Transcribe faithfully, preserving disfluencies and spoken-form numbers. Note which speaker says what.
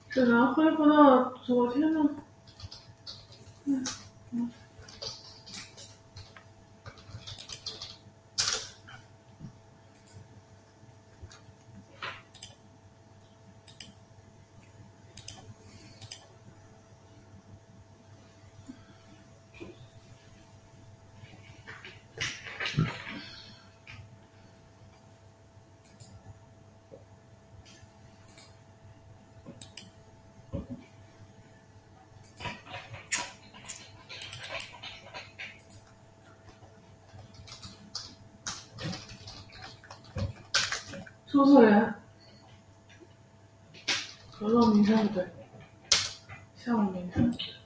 Speaker 1: 只能恢复到昨天的。嗯嗯。说错人，合作名称不对，项目名称。